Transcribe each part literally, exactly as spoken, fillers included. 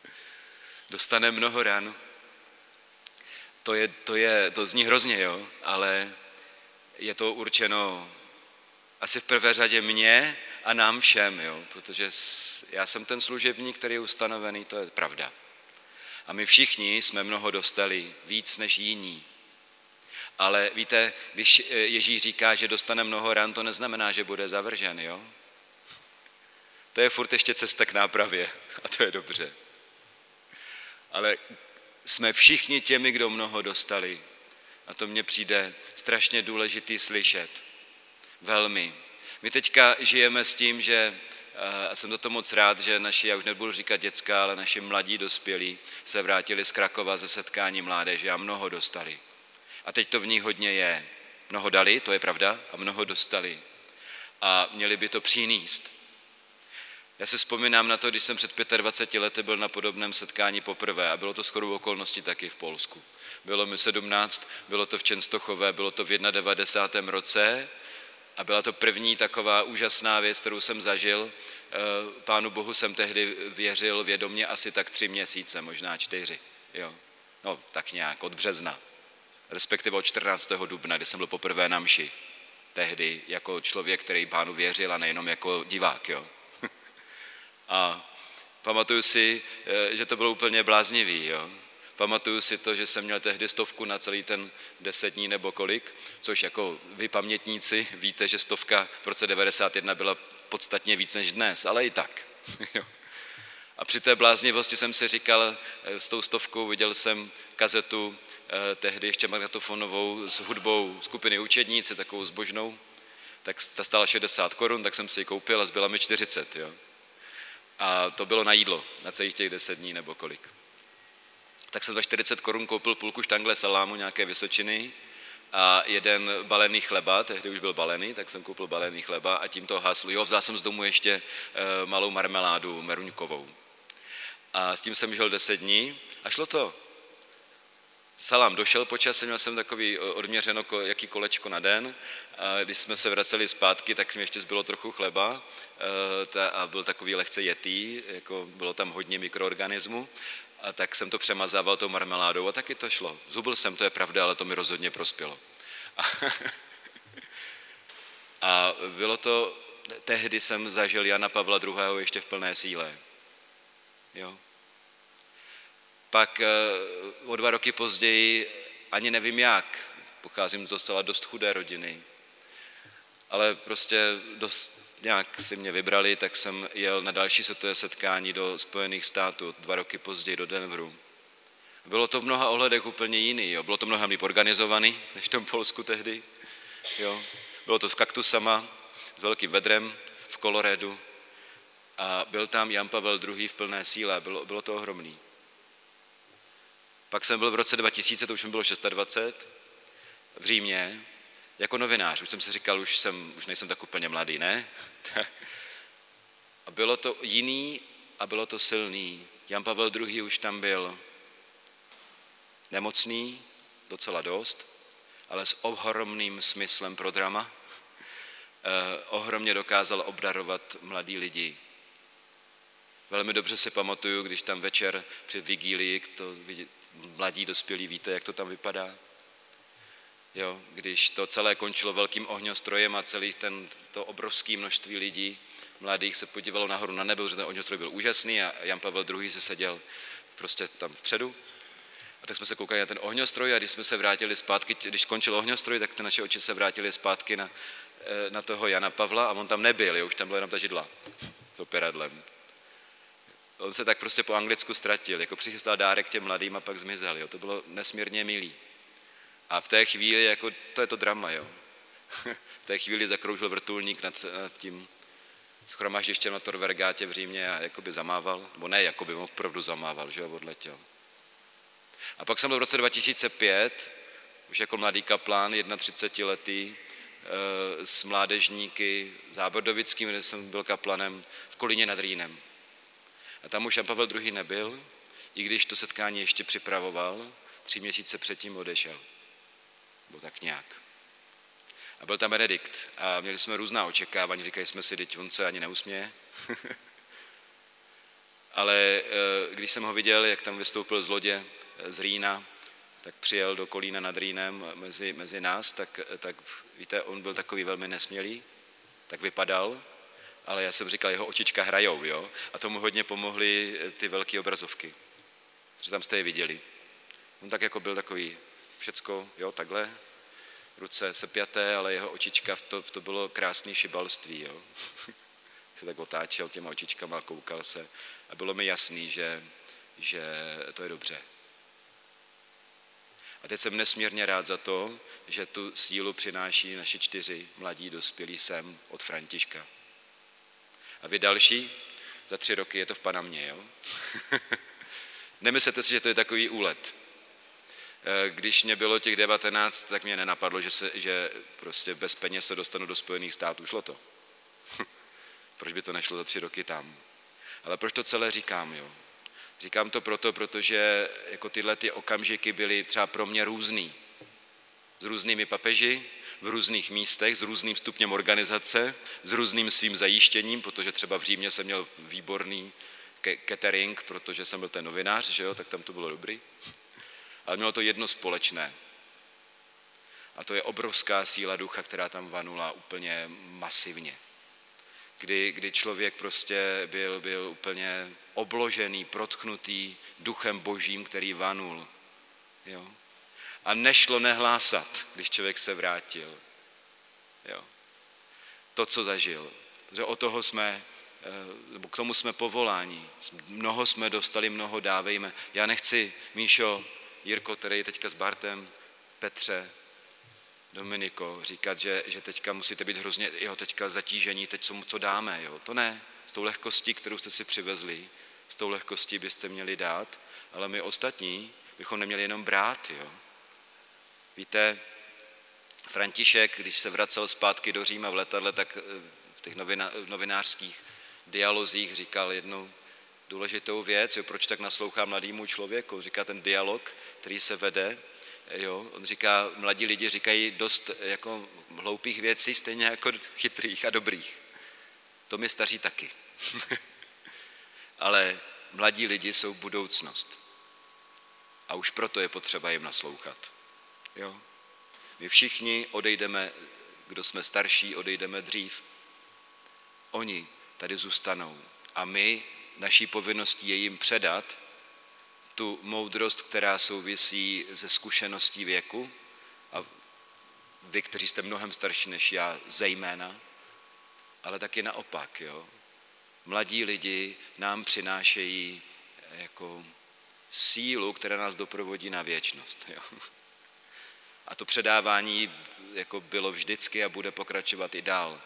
Dostane mnoho ran. To, je, to, je, to zní hrozně, jo, ale je to určeno asi v prvé řadě mně a nám všem, jo, protože já jsem ten služebník, který je ustanovený, to je pravda. A my všichni jsme mnoho dostali, víc než jiní. Ale víte, když Ježíš říká, že dostane mnoho ran, to neznamená, že bude zavržen, jo? To je furt ještě cesta k nápravě a to je dobře. Ale jsme všichni těmi, kdo mnoho dostali. A to mně přijde strašně důležitý slyšet. Velmi. My teďka žijeme s tím, že, a jsem za to moc rád, že naši, já už nebudu říkat dětská, ale naši mladí dospělí se vrátili z Krakova ze setkání mládeže a mnoho dostali. A teď to v nich hodně je. Mnoho dali, to je pravda, a mnoho dostali. A měli by to přinést. Já si vzpomínám na to, když jsem před dvaceti pěti lety byl na podobném setkání poprvé a bylo to shodou okolností taky v Polsku. Bylo mi sedmnáct, bylo to v Čenstochové, bylo to v devadesátém prvním roce a byla to první taková úžasná věc, kterou jsem zažil. Pánu Bohu jsem tehdy věřil vědomě asi tak tři měsíce, možná čtyři. Jo. No, tak nějak, od března. Respektive od čtrnáctého dubna, kdy jsem byl poprvé na mši. Tehdy jako člověk, který Pánu věřil a nejenom jako divák. Jo. A pamatuju si, že to bylo úplně bláznivý. Jo. Pamatuju si to, že jsem měl tehdy stovku na celý ten deset dní nebo kolik, což jako vy pamětníci víte, že stovka v roce devadesát jedna byla podstatně víc než dnes, ale i tak. Jo. A při té bláznivosti jsem si říkal, s tou stovkou viděl jsem kazetu, tehdy ještě magnetofonovou s hudbou skupiny Učedníci, takovou zbožnou, tak ta stála šedesát korun, tak jsem si ji koupil a zbyla mi čtyřicet. Jo. A to bylo na jídlo, na celých těch deset dní nebo kolik. Tak jsem za čtyřicet korun koupil půlku štangle salámu, nějaké Vysočiny a jeden balený chleba, tehdy už byl balený, tak jsem koupil balený chleba a tím to hasl. Jo, vzal jsem z domu ještě malou marmeládu meruňkovou. A s tím jsem žil deset dní a šlo to. Salám došel po čase, měl jsem takový odměřeno jaký kolečko na den. A když jsme se vraceli zpátky, tak mi ještě zbylo trochu chleba a byl takový lehce jetý, jako bylo tam hodně mikroorganismů. A tak jsem to přemazával tou marmeládou a taky to šlo. Zhubil jsem, to je pravda, ale to mi rozhodně prospělo. A, a bylo to, tehdy jsem zažil Jana Pavla druhého. ještě v plné síle. Jo. Pak o dva roky později, ani nevím jak, pocházím z docela dost chudé rodiny, ale prostě dost, nějak si mě vybrali, tak jsem jel na další světové setkání do Spojených států, dva roky později do Denveru. Bylo to v mnoha ohledech úplně jiný, jo. Bylo to mnohem líp organizovaný, než v tom Polsku tehdy. Jo. Bylo to s kaktusama, s velkým vedrem v Coloradu a byl tam Jan Pavel druhý. v plné síle, bylo, bylo to ohromný. Pak jsem byl v roce dva tisíce, to už mi bylo dvacet šest, v Římě, jako novinář. Už jsem si říkal, už, jsem, už nejsem tak úplně mladý, ne? A bylo to jiný a bylo to silný. Jan Pavel druhý. už tam byl nemocný, docela dost, ale s ohromným smyslem pro drama. Eh, ohromně dokázal obdarovat mladý lidi. Velmi dobře si pamatuju, když tam večer při vigílii, to vidí, mladí dospělí, víte, jak to tam vypadá? Jo, když to celé končilo velkým ohňostrojem a celý ten, to obrovské množství lidí, mladých, se podívalo nahoru na nebe, protože ten ohňostroj byl úžasný a Jan Pavel druhý. se seděl prostě tam vpředu. A tak jsme se koukali na ten ohňostroj a když jsme se vrátili zpátky, když končil ohňostroj, tak ty naše oči se vrátily zpátky na, na toho Jana Pavla a on tam nebyl, jo, už tam byla jenom ta židla s operadlem. On se tak prostě po anglicku ztratil, jako přichystal dárek těm mladým a pak zmizel, jo. To bylo nesmírně milý. A v té chvíli, jako, to je to drama, jo. V té chvíli zakroužil vrtulník nad, nad tím shromaždištěm na Torvergátě v Římě a jakoby zamával, nebo ne, jakoby opravdu zamával, že jo, odletěl. A pak jsem byl v roce dva tisíce pět, už jako mladý kaplán, třicetiletý, e, s mládežníky zábordovickým, kde jsem byl kaplanem v Kolíně nad Rýnem. A tam už Jan Pavel druhý. nebyl, i když to setkání ještě připravoval, tři měsíce předtím odešel. Byl tak nějak. A byl tam Benedikt a měli jsme různá očekávání, říkali jsme si, teď on se ani neusměje. ale když jsem ho viděl, jak tam vystoupil z lodě z Rýna, tak přijel do Kolína nad Rýnem mezi, mezi nás, tak, tak víte, on byl takový velmi nesmělý, tak vypadal, ale já jsem říkal, jeho očička hrajou, jo? A tomu hodně pomohly ty velké obrazovky, že tam jste je viděli. On tak jako byl takový všecko, jo, takhle, ruce sepjaté, ale jeho očička, to, to bylo krásné šibalství, jo. Se tak otáčel těma očičkama, koukal se a bylo mi jasný, že, že to je dobře. A teď jsem nesmírně rád za to, že tu sílu přináší naši čtyři mladí dospělí sem od Františka. A vy další, za tři roky je to v Panamě, jo? Nemyslete si, že to je takový úlet. Když mě bylo těch devatenáct, tak mě nenapadlo, že, se, že prostě bez peněz se dostanu do Spojených států. Šlo to. Proč by to nešlo za tři roky tam? Ale proč to celé říkám, jo? Říkám to proto, protože jako tyhle ty okamžiky byly třeba pro mě různý. S různými papeži, v různých místech, s různým stupněm organizace, s různým svým zajištěním, protože třeba v Římě jsem měl výborný catering, protože jsem byl ten novinář, že jo, tak tam to bylo dobrý. Ale mělo to jedno společné. A to je obrovská síla ducha, která tam vanula úplně masivně. Kdy, kdy člověk prostě byl, byl úplně obložený, protchnutý duchem božím, který vanul. Jo? A nešlo nehlásat, když člověk se vrátil. Jo? To, co zažil. Protože o toho jsme, nebo k tomu jsme povoláni. Mnoho jsme dostali, mnoho dávejme. Já nechci, Míšo, Jirko, který je teďka s Bartem, Petře, Dominiko, říkat, že, že teďka musíte být hrozně, jo, teďka zatížení, teď co, co dáme, jo. To ne, s tou lehkostí, kterou jste si přivezli, s tou lehkostí byste měli dát, ale my ostatní bychom neměli jenom brát, jo. Víte, František, když se vracel zpátky do Říma v letadle, tak v těch novina, novinářských dialozích říkal jednu důležitou věc, jo, proč tak naslouchá mladému člověku, říká ten dialog, který se vede. Jo, on říká, mladí lidi říkají dost jako hloupých věcí, stejně jako chytrých a dobrých. To my staří taky. Ale mladí lidi jsou budoucnost. A už proto je potřeba jim naslouchat. Jo? My všichni odejdeme, kdo jsme starší, odejdeme dřív. Oni tady zůstanou. A my, naší povinností je jim předat tu moudrost, která souvisí ze zkušeností věku, a vy, kteří jste mnohem starší než já, zejména, ale taky naopak. Jo? Mladí lidi nám přinášejí jako sílu, která nás doprovodí na věčnost. Jo? A to předávání jako bylo vždycky a bude pokračovat i dál.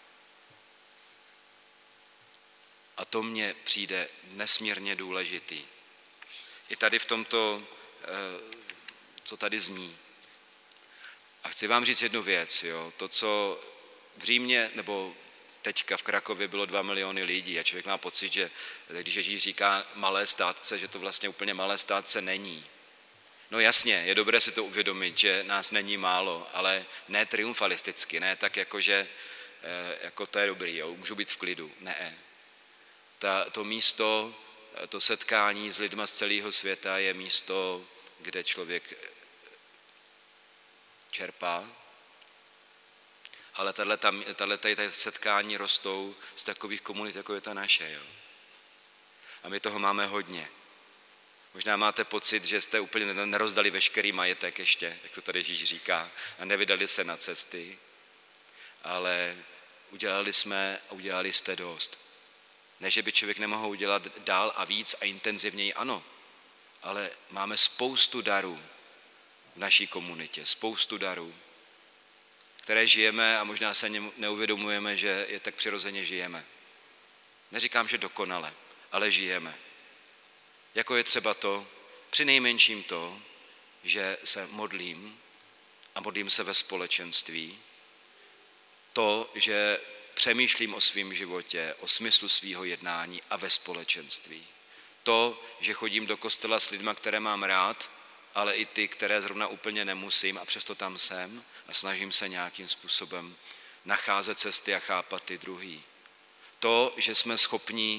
A to mně přijde nesmírně důležitý. I tady v tomto, co tady zní. A chci vám říct jednu věc, jo. To, co v Římě, nebo teďka v Krakově bylo dva miliony lidí a člověk má pocit, že když Ježíš říká malé státce, že to vlastně úplně malé státce není. No jasně, je dobré si to uvědomit, že nás není málo, ale ne triumfalisticky, ne tak jako, že jako to je dobrý, jo, můžu být v klidu, ne. Ta, to místo, to setkání s lidma z celého světa je místo, kde člověk čerpá, ale tato setkání rostou z takových komunit, jako je ta naše. Jo. A my toho máme hodně. Možná máte pocit, že jste úplně nerozdali veškerý majetek ještě, jak to tady Ježíš říká, a nevydali se na cesty, ale udělali jsme a udělali jste dost. Ne, že by člověk nemohl udělat dál a víc a intenzivněji, ano, ale máme spoustu darů v naší komunitě, spoustu darů, které žijeme a možná se neuvědomujeme, že je tak přirozeně žijeme. Neříkám, že dokonale, ale žijeme. Jako je třeba to, při nejmenším to, že se modlím a modlím se ve společenství, to, že přemýšlím o svém životě, o smyslu svého jednání a ve společenství. To, že chodím do kostela s lidma, které mám rád, ale i ty, které zrovna úplně nemusím a přesto tam jsem a snažím se nějakým způsobem nacházet cesty a chápat ty druhý. To, že jsme schopní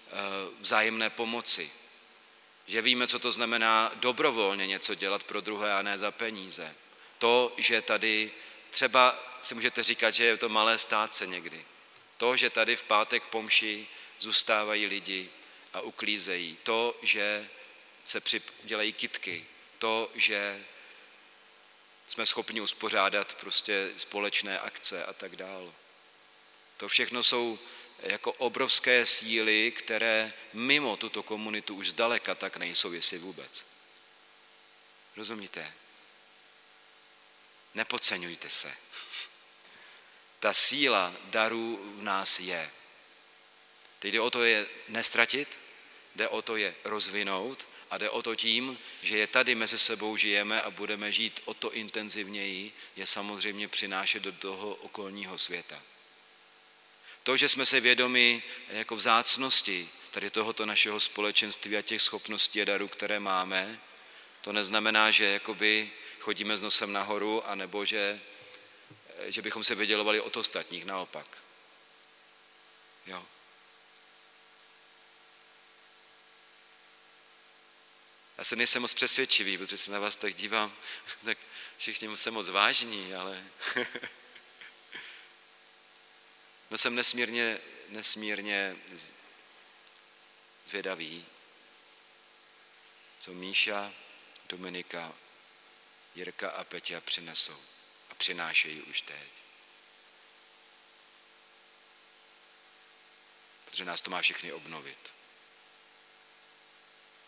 vzájemné pomoci. Že víme, co to znamená dobrovolně něco dělat pro druhé a ne za peníze. To, že tady třeba si můžete říkat, že je to malé státce někdy. To, že tady v pátek po mši zůstávají lidi a uklízejí. To, že se dělají kytky. To, že jsme schopni uspořádat prostě společné akce a tak dále. To všechno jsou jako obrovské síly, které mimo tuto komunitu už zdaleka tak nejsou, jestli vůbec. Rozumíte? Nepodceňujte se. Ta síla darů v nás je. Teď jde o to je nestratit, jde o to je rozvinout a jde o to tím, že je tady mezi sebou žijeme a budeme žít o to intenzivněji, je samozřejmě přinášet do toho okolního světa. To, že jsme se vědomi jako vzácnosti tady tohoto našeho společenství a těch schopností a darů, které máme, to neznamená, že jakoby chodíme s nosem nahoru, anebo že, že bychom se vydělovali od ostatních, naopak. Jo. Já se nejsem moc přesvědčivý, protože se na vás tak dívám, tak všichni jsou moc vážní, ale no jsem nesmírně, nesmírně zvědavý, co Míša, Dominika, Jirka a Peťa přinesou a přinášejí už teď. Protože nás to má všechny obnovit.